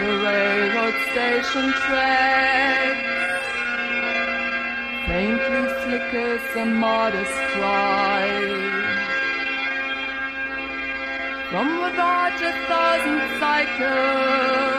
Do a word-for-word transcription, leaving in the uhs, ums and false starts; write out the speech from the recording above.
the railroad station tracks. Faintly flickers a modest cry from without a thousand cycles.